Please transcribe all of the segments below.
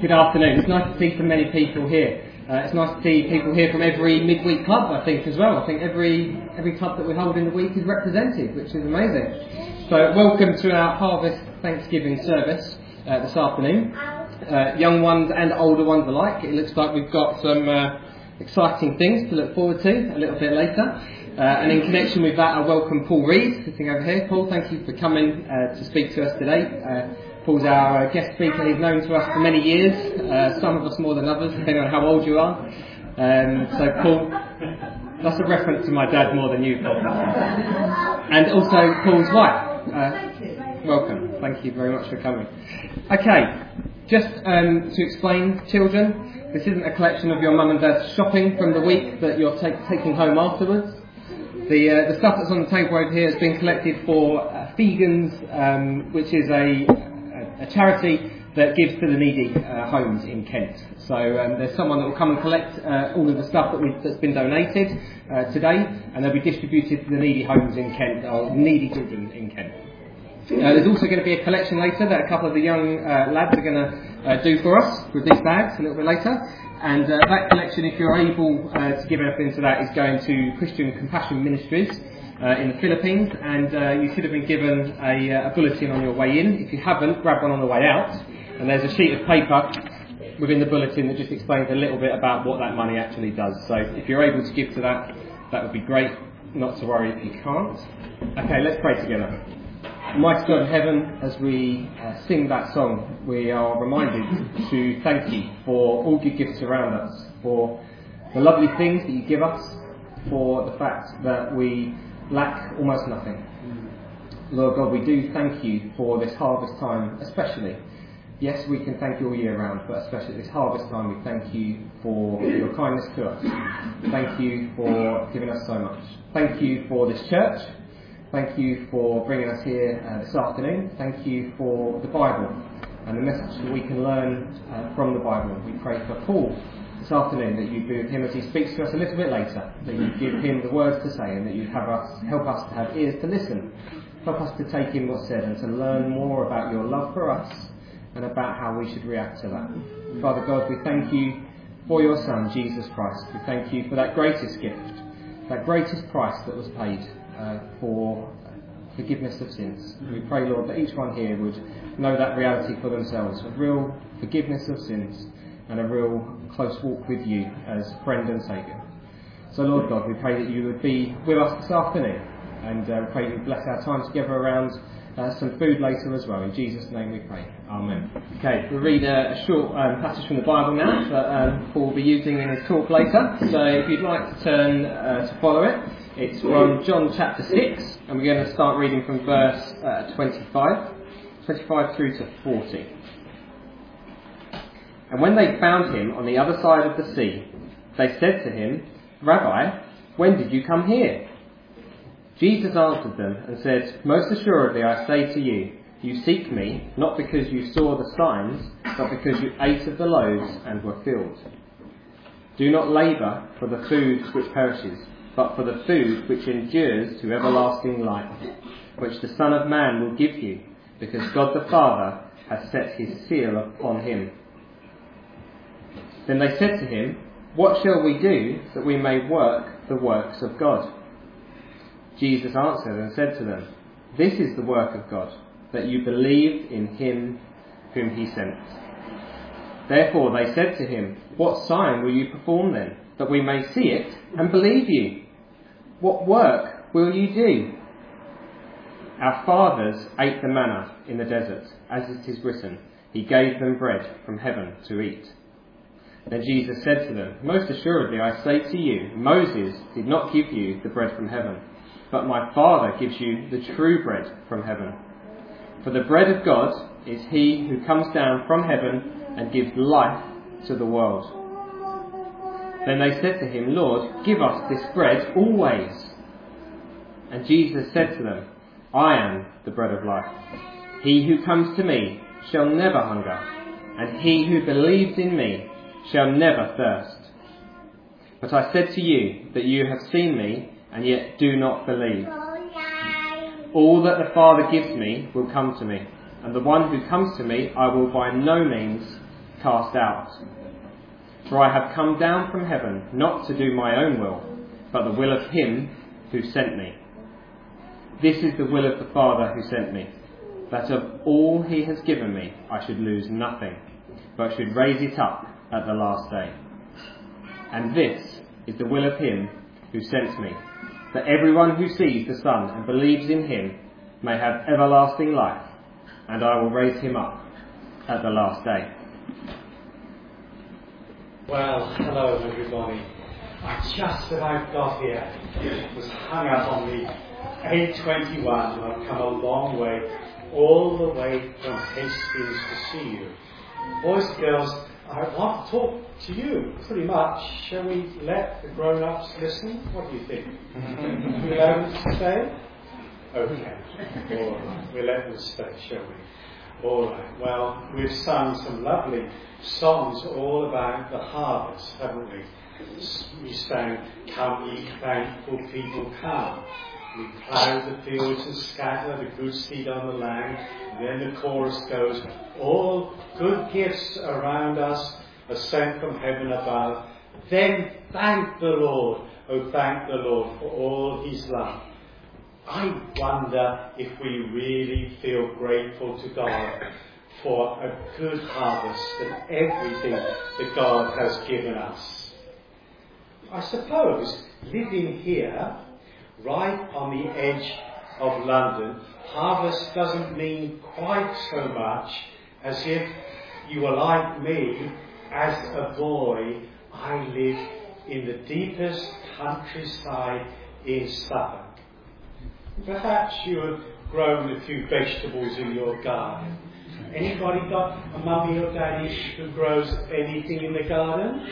Good afternoon. It's nice to see so many people here. It's nice to see people here from every midweek club, I think, as well. I think every club that we hold in the week is represented, which is amazing. So welcome to our Harvest Thanksgiving service this afternoon. Young ones and older ones alike. It looks like we've got some exciting things to look forward to a little bit later. And in connection with that, I welcome Paul Reed, sitting over here. Paul, thank you for coming to speak to us today. Paul's our guest speaker. He's known to us for many years, some of us more than others, depending on how old you are. So Paul, that's a reference to my dad more than you, Paul. And also Paul's wife. Welcome. Thank you very much for coming. Okay, just to explain, children, this isn't a collection of your mum and dad's shopping from the week that you're taking home afterwards. The stuff that's on the table over here has been collected for Fegans, which is a charity that gives to the needy homes in Kent. So there's someone that will come and collect all of the stuff that's been donated today, and they'll be distributed to the needy homes in Kent, or needy children in Kent. There's also going to be a collection later that a couple of the young lads are going to do for us with these bags a little bit later. And that collection, if you're able to give anything to that, is going to Christian Compassion Ministries in the Philippines, and you should have been given a bulletin on your way in. If you haven't, grab one on the way out, and there's a sheet of paper within the bulletin that just explains a little bit about what that money actually does. So if you're able to give to that, that would be great. Not to worry if you can't. Okay, let's pray together. Almighty God in heaven, as we sing that song, we are reminded to thank you for all good gifts around us, for the lovely things that you give us, for the fact that we lack almost nothing. Lord God, we do thank you for this harvest time especially. Yes, we can thank you all year round, but especially this harvest time we thank you for your kindness to us. Thank you for giving us so much. Thank you for this church. Thank you for bringing us here this afternoon. Thank you for the Bible and the message that we can learn from the Bible. We pray for Paul this afternoon, that you be with him as he speaks to us a little bit later, that you give him the words to say, and that you help us to have ears to listen, help us to take in what's said and to learn more about your love for us and about how we should react to that. Father God, we thank you for your Son, Jesus Christ. We thank you for that greatest gift, that greatest price that was paid for forgiveness of sins. We pray, Lord, that each one here would know that reality for themselves, a real forgiveness of sins and a real close walk with you as friend and saviour. So Lord God, we pray that you would be with us this afternoon, and we pray you would bless our time together around some food later as well. In Jesus' name we pray. Amen. Okay, we'll read a short passage from the Bible now that Paul will be using in his talk later. So if you'd like to turn to follow it, it's from John chapter 6, and we're going to start reading from verse 25 through to 40. And when they found him on the other side of the sea, they said to him, "Rabbi, when did you come here?" Jesus answered them and said, "Most assuredly I say to you, you seek me, not because you saw the signs, but because you ate of the loaves and were filled. Do not labour for the food which perishes, but for the food which endures to everlasting life, which the Son of Man will give you, because God the Father has set his seal upon him." Then they said to him, "What shall we do that we may work the works of God?" Jesus answered and said to them, "This is the work of God, that you believed in him whom he sent." Therefore they said to him, "What sign will you perform then, that we may see it and believe you? What work will you do?" "Our fathers ate the manna in the desert, as it is written, he gave them bread from heaven to eat." Then Jesus said to them, "Most assuredly I say to you, Moses did not give you the bread from heaven, but my Father gives you the true bread from heaven. For the bread of God is he who comes down from heaven and gives life to the world." Then they said to him, "Lord, give us this bread always." And Jesus said to them, "I am the bread of life. He who comes to me shall never hunger, and he who believes in me shall never thirst. But I said to you that you have seen me, and yet do not believe. All that the Father gives me will come to me, and the one who comes to me I will by no means cast out. For I have come down from heaven not to do my own will, but the will of him who sent me. This is the will of the Father who sent me, that of all he has given me I should lose nothing, but should raise it up at the last day. And this is the will of him who sent me, that everyone who sees the Son and believes in him may have everlasting life, and I will raise him up at the last day. Well, hello everybody. I just about got here. It was hung up on the A21 and I've come a long way, all the way from Hastings to see you. Boys and girls, I want to talk to you, pretty much. Shall we let the grown-ups listen? What do you think? We allow them to stay? Okay. All right. We'll let them stay, shall we? All right. Well, we've sung some lovely songs all about the harvest, haven't we? We sang, "Come ye thankful people, come." We plough the fields and scatter the good seed on the land. And then the chorus goes, "All good gifts around us are sent from heaven above. Then thank the Lord, oh thank the Lord for all his love." I wonder if we really feel grateful to God for a good harvest and everything that God has given us. I suppose living here, right on the edge of London, harvest doesn't mean quite so much as if you were like me. As a boy, I lived in the deepest countryside in Suffolk. Perhaps you have grown a few vegetables in your garden. Anybody got a mummy or daddy who grows anything in the garden?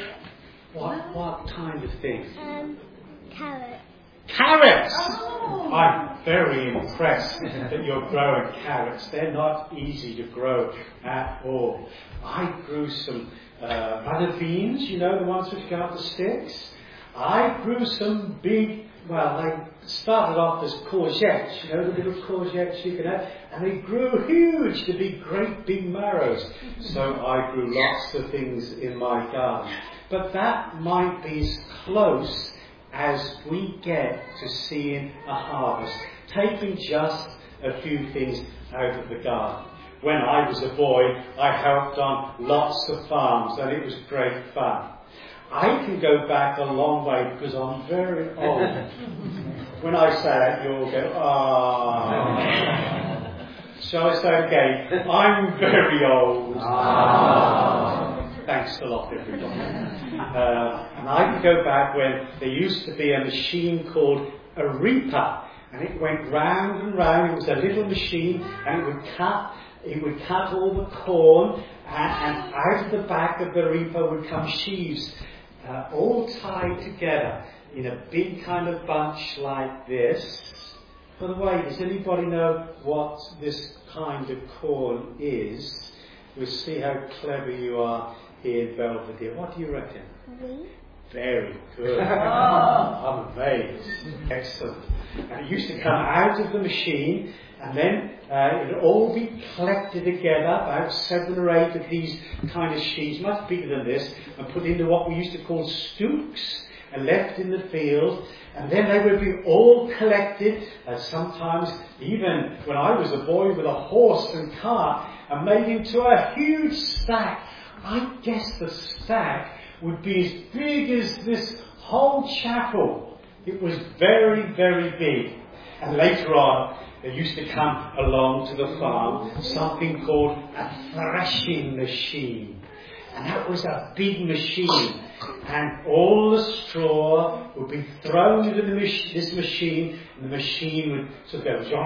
What kind of thing? Carrots. Carrots! Oh. I'm very impressed that you're growing carrots. They're not easy to grow at all. I grew some butter beans, you know, the ones which go up the sticks. I grew some big, well, they started off as courgettes, you know, the little courgettes you can have, and they grew huge to be great big marrows. So I grew lots of things in my garden. But that might be as close as we get to seeing a harvest, taking just a few things out of the garden. When I was a boy, I helped on lots of farms, and it was great fun. I can go back a long way because I'm very old. When I say that, you all go, ah. Shall I say again? I'm very old. Thanks a lot, everybody. And I can go back when there used to be a machine called a reaper, and it went round and round. It was a little machine, and it would cut all the corn, and out of the back of the reaper would come sheaves, all tied together in a big kind of bunch like this. By the way, does anybody know what this kind of corn is? We'll see how clever you are here in Belvedere. What do you reckon? Wheat. Very good. I'm amazed. Excellent. And it used to come out of the machine, and then it would all be collected together, about 7 or 8 of these kind of sheaves, much bigger than this, and put into what we used to call stooks, and left in the field. And then they would be all collected, and sometimes even when I was a boy, with a horse and cart, and made into a huge stack. I guess the stack would be as big as this whole chapel. It was very, very big. And later on, there used to come along to the farm something called a threshing machine. And that was a big machine. And all the straw would be thrown into this machine, and the machine would sort of go.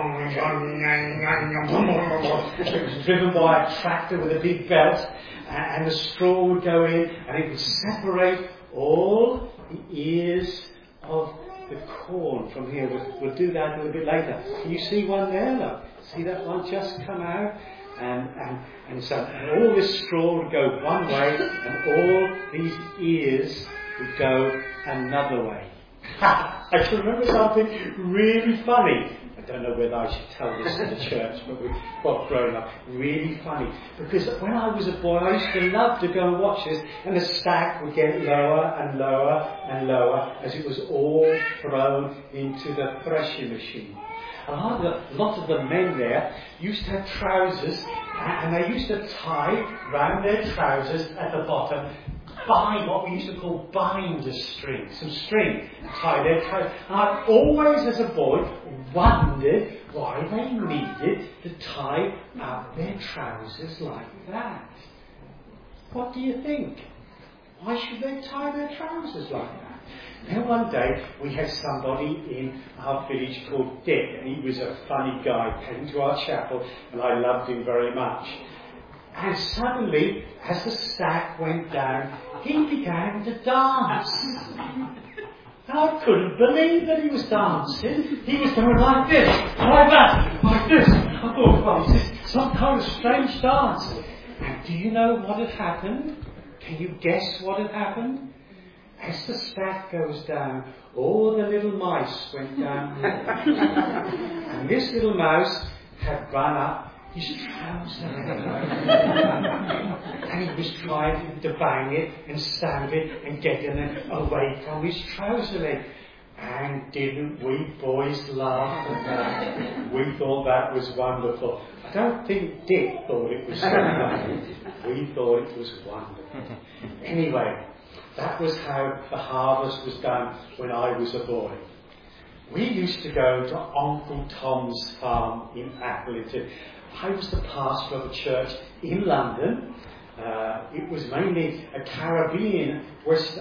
It was driven by a tractor with a big belt, and the straw would go in, and it would separate all the ears of the corn from here. We'll do that a little bit later. Can you see one there? Look, see that one just come out? And so all this straw would go one way, and all these ears would go another way. I can remember something really funny. don't know whether I should tell this in the church, but we've got grown up. Really funny. Because when I was a boy, I used to love to go and watch this, and the stack would get lower and lower and lower as it was all thrown into the threshing machine. A lot of the men there used to have trousers, and they used to tie round their trousers at the bottom what we used to call binder string, some string to tie their trousers. And I always, as a boy, wondered why they needed to tie up their trousers like that. What do you think? Why should they tie their trousers like that? Then one day we had somebody in our village called Dick, and he was a funny guy, came to our chapel, and I loved him very much. And suddenly, as the stack went down, he began to dance. And I couldn't believe that he was dancing. He was going like this, like that, like this. I thought, well, this is some kind of strange dance. And do you know what had happened? Can you guess what had happened? As the stack goes down, all the little mice went down. And this little mouse had run up his trouser. And he was trying to bang it and stab it and get it away from his trouser leg. And didn't we boys laugh at that? We thought that was wonderful. I don't think Dick thought it was so funny. We thought it was wonderful. Anyway, that was how the harvest was done when I was a boy. We used to go to Uncle Tom's farm in Appleton. I was the pastor of a church in London. It was mainly a Caribbean, West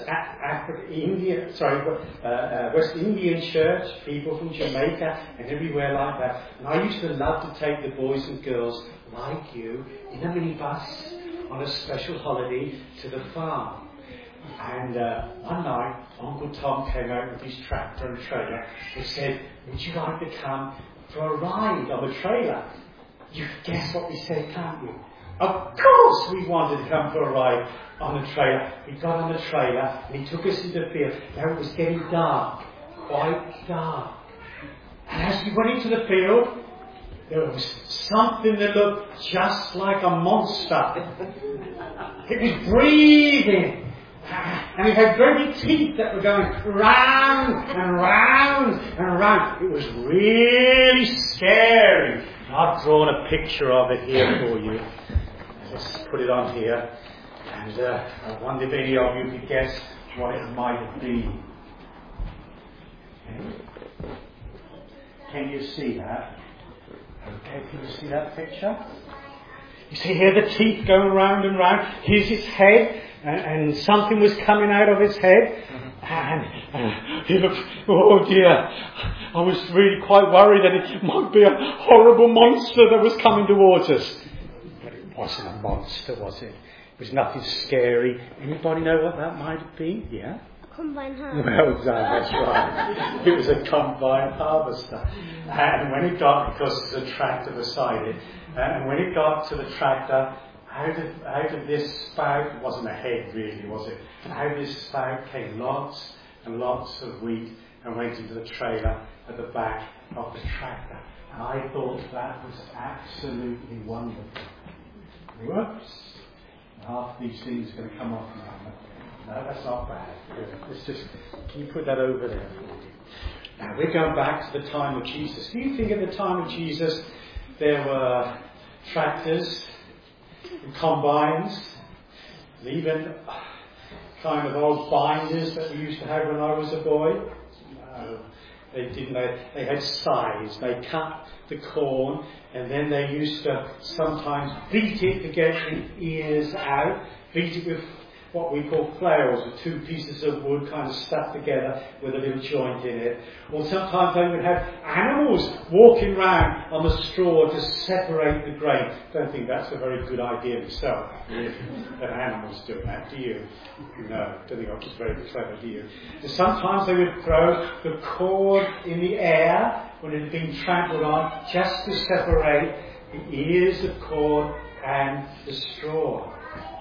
Indian church, people from Jamaica and everywhere like that. And I used to love to take the boys and girls, like you, in a minibus on a special holiday to the farm. And one night, Uncle Tom came out with his tractor and trailer and said, "Would you like to come for a ride on the trailer?" You can guess what we said, can't you? Of course we wanted to come for a ride on the trailer. We got on the trailer and he took us into the field. Now it was getting dark, quite dark. And as we went into the field, there was something that looked just like a monster. It was breathing. And it had very big teeth that were going round and round and round. It was really scary. I've drawn a picture of it here for you. Let's put it on here. And I wonder if any of you could guess what it might be. Okay. Can you see that? Okay, can you see that picture? You see here the teeth going round and round. Here's its head. And something was coming out of his head, and he looked, oh dear, I was really quite worried that it might be a horrible monster that was coming towards us. But it wasn't a monster, was it? It was nothing scary. Anybody know what that might have been? Yeah? Combine harvester. Well done, that's right. It was a combine harvester. And when it got, because there's a tractor beside it, and when it got to the tractor, out of this spout, it wasn't a head really, was it? Out of this spout came lots and lots of wheat and went into the trailer at the back of the tractor. And I thought that was absolutely wonderful. Whoops. Half these things are going to come off now. No, that's not bad. Good. Let's just, can you put that over there for me? Now we're going back to the time of Jesus. Do you think at the time of Jesus there were tractors and combines, and even kind of old binders that we used to have when I was a boy? No, they didn't. They had scythes. They cut the corn, and then they used to sometimes beat it to get the ears out, beat it with what we call flails, with two pieces of wood kind of stuck together with a little joint in it. Or sometimes they would have animals walking round on the straw to separate the grain. Don't think that's a very good idea myself, really, that animals do that, do you? No, don't think it's very clever, do you? And sometimes they would throw the corn in the air when it had been trampled on, just to separate the ears of corn and the straw.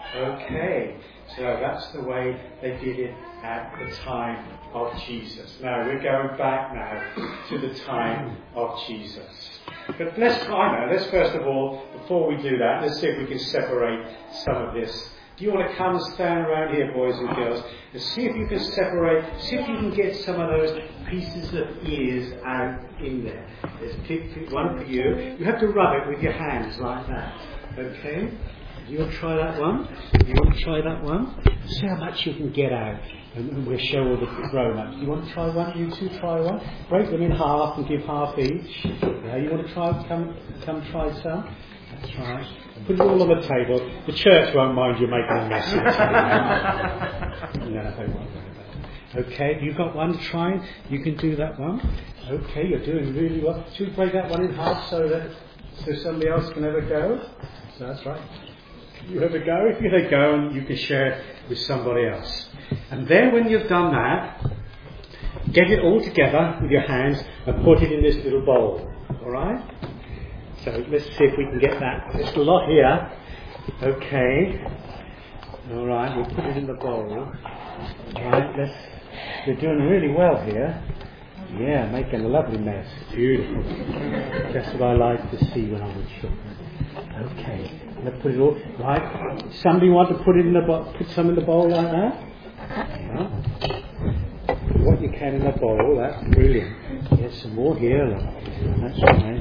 Okay, so that's the way they did it at the time of Jesus. Now we're going back now to the time of Jesus. But let's first of all, before we do that, let's see if we can separate some of this. Do you want to come and stand around here, boys and girls, and see if you can separate, see if you can get some of those pieces of ears out in there. There's one for you. You have to rub it with your hands like that. Okay? Do you want to try that one? Do you want to try that one? See how much you can get out. And we'll show all the grown-ups. Do you want to try one? You two try one? Break them in half and give half each. Yeah, you want to try? Come try some? That's right. Put it all on the table. The church won't mind you making a mess of it. No, they won't worry about it. Okay, you got one to try? You can do that one. Okay, you're doing really well. Should we break that one in half so somebody else can have a go? So that's right. You have a go. If you have a go, and you can share it with somebody else. And then when you've done that, get it all together with your hands and put it in this little bowl. Alright? So let's see if we can get that. There's a lot here. Okay. Alright, we'll put it in the bowl. Alright, we're doing really well here. Yeah, making a lovely mess. Beautiful. Just what I like to see when I'm with children. Okay. Let's put it all right. Somebody want to put it in the put some in the bowl like that? Yeah. Put what you can in the bowl. That's brilliant. There's some more here. That's right.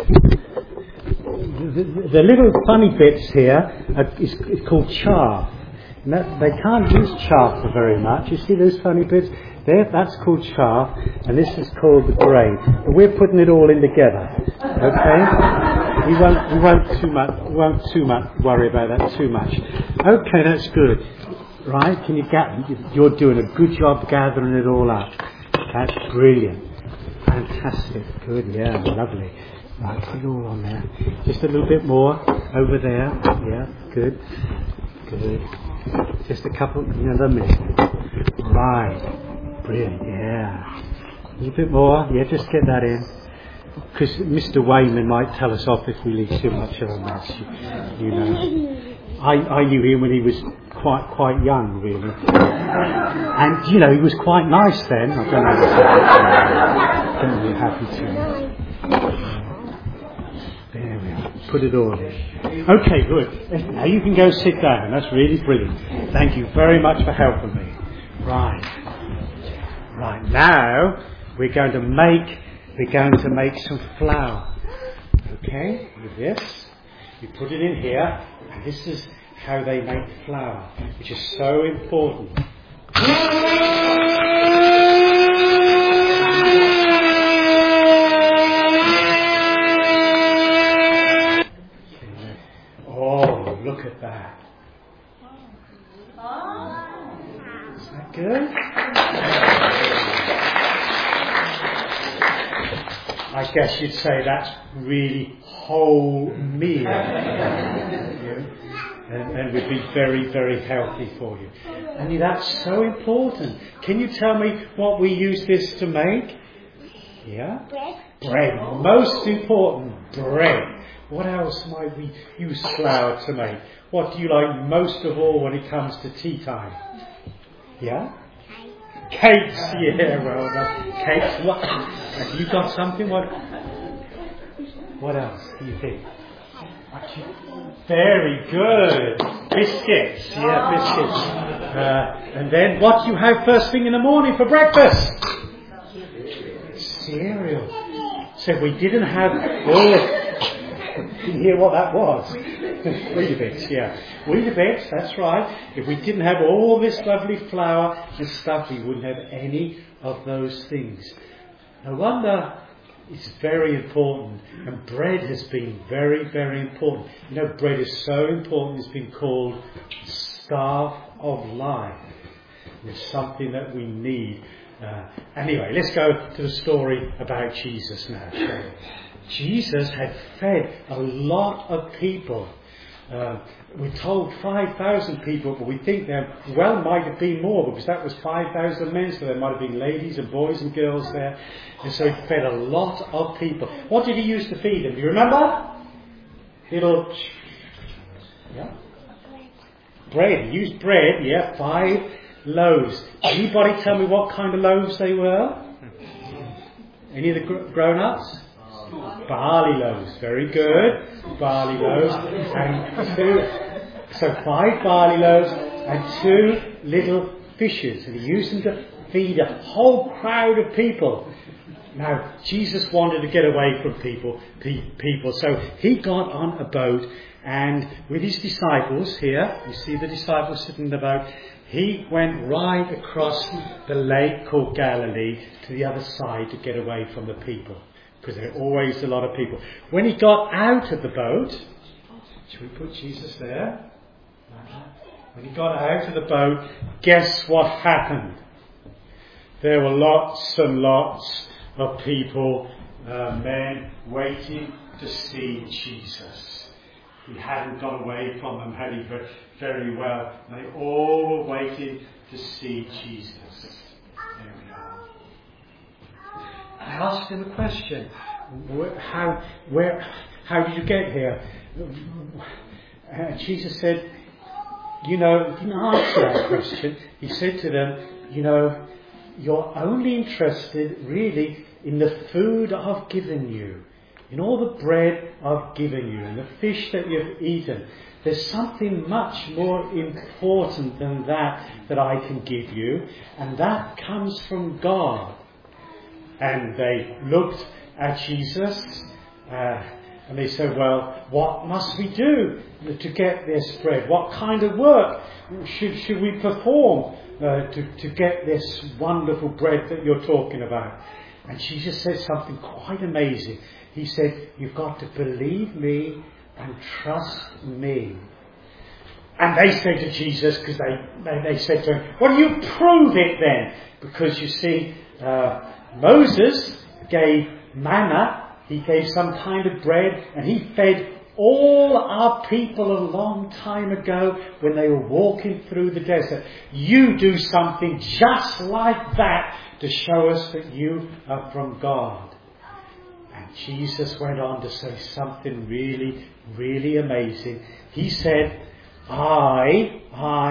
The little funny bits here is called chaff. They can't use chaff for very much. You see those funny bits? That's called chaff, and this is called the grade. But we're putting it all in together. Okay? We won't too much worry about that too much. Okay, that's good. Right? You're doing a good job gathering it all up. That's brilliant. Fantastic. Good, yeah, lovely. Right, put it all on there. Just a little bit more over there. Yeah, good. Good. Just a couple, another minute. Right. Brilliant, yeah. A little bit more. Yeah, just get that in. Because Mr. Wayman might tell us off if we leave too much of a mess. You know. I knew him when he was quite young, really. And, he was quite nice then. I don't know if you're happy to. There we are. Put it all in. Okay, good. Now you can go sit down. That's really brilliant. Thank you very much for helping me. Right, now we're going to make some flour. Okay, with this. You put it in here, and this is how they make flour, which is so important. Oh, look at that. Is that good? I guess you'd say that's really whole meal. And would be very, very healthy for you. And that's so important. Can you tell me what we use this to make? Yeah? Bread. Most important, bread. What else might we use flour to make? What do you like most of all when it comes to tea time? Yeah? Cakes, yeah, well done. Cakes, what? Have you got something? What else do you think? Very good. Biscuits, yeah, biscuits. And then what do you have first thing in the morning for breakfast? Cereal. So we didn't have did you hear what that was? Weetabix, yeah. Weetabix, that's right. If we didn't have all this lovely flour and stuff, we wouldn't have any of those things. No wonder it's very important. And bread has been very, very important. You know, bread is so important, it's been called staff of life. It's something that we need. Anyway, let's go to the story about Jesus now. Jesus had fed a lot of people. We're told 5,000 people, but we think there might have been more, because that was 5,000 men, so there might have been ladies and boys and girls there. And so he fed a lot of people. What did he use to feed them? Do you remember? Yeah? bread. He used bread, 5 loaves. Anybody tell me what kind of loaves they were? Any of the grown-ups? Barley loaves. Very good. Barley loaves. And 2. So 5 barley loaves and 2 little fishes. And he used them to feed a whole crowd of people. Now, Jesus wanted to get away from people. So he got on a boat, and with his disciples here, you see the disciples sitting in the boat, he went right across the lake called Galilee to the other side to get away from the people, because there are always a lot of people. When he got out of the boat, should we put Jesus there? When he got out of the boat, guess what happened? There were lots and lots of people, men, waiting to see Jesus. He hadn't got away from them, had he, very well. They all were waiting to see Jesus. There we are. I asked him a question. How did you get here? Jesus said, he didn't answer that question. He said to them, you're only interested really in the food I've given you, in all the bread I've given you, and the fish that you've eaten. There's something much more important than that I can give you, and that comes from God. And they looked at Jesus, and they said, well, what must we do to get this bread? What kind of work should we perform to get this wonderful bread that you're talking about? And Jesus said something quite amazing. He said, you've got to believe me and trust me. And they said to Jesus, because they said to him, well, you prove it then. Because you see, Moses gave manna, he gave some kind of bread, and he fed all our people a long time ago when they were walking through the desert. You do something just like that to show us that you are from God. And Jesus went on to say something really, really amazing. He said, I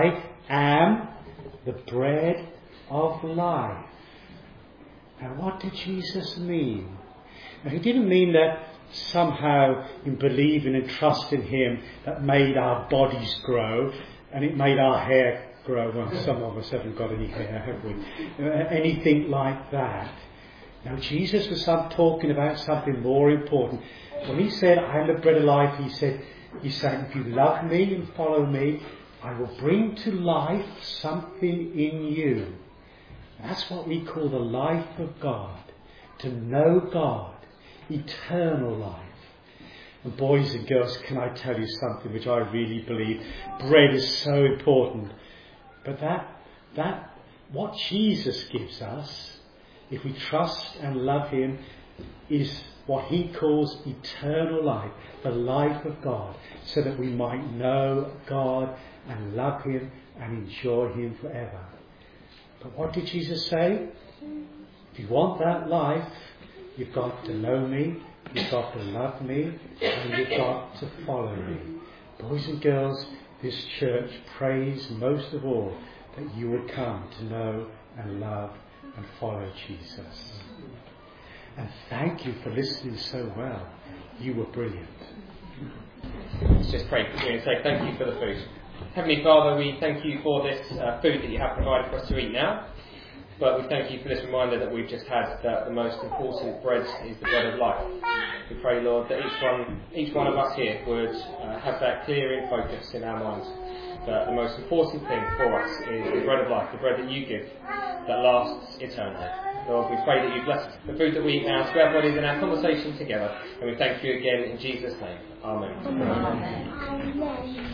am the bread of life. And what did Jesus mean? Now, he didn't mean that somehow in believing and trusting him that made our bodies grow and it made our hair grow. Well, some of us haven't got any hair, have we? Anything like that. Now, Jesus was talking about something more important. When he said, I am the bread of life, he's saying, if you love me and follow me, I will bring to life something in you. That's what we call the life of God. To know God. Eternal life. And boys and girls, can I tell you something which I really believe? Bread is so important. But that what Jesus gives us, if we trust and love him, is what he calls eternal life, the life of God, so that we might know God and love him and enjoy him forever. But what did Jesus say? If you want that life, you've got to know me, you've got to love me, and you've got to follow me. Boys and girls, this church prays most of all that you would come to know and love and follow Jesus. And thank you for listening so well. You were brilliant. Let's just pray quickly and say thank you for the food. Heavenly Father, we thank you for this food that you have provided for us to eat now. But we thank you for this reminder that we've just had, that the most important bread is the bread of life. We pray, Lord, that each one of us here would have that clear in focus in our minds. That the most important thing for us is the bread of life, the bread that you give, that lasts eternally. Lord, we pray that you bless the food that we eat now to our bodies and our conversation together. And we thank you again in Jesus' name. Amen. Amen.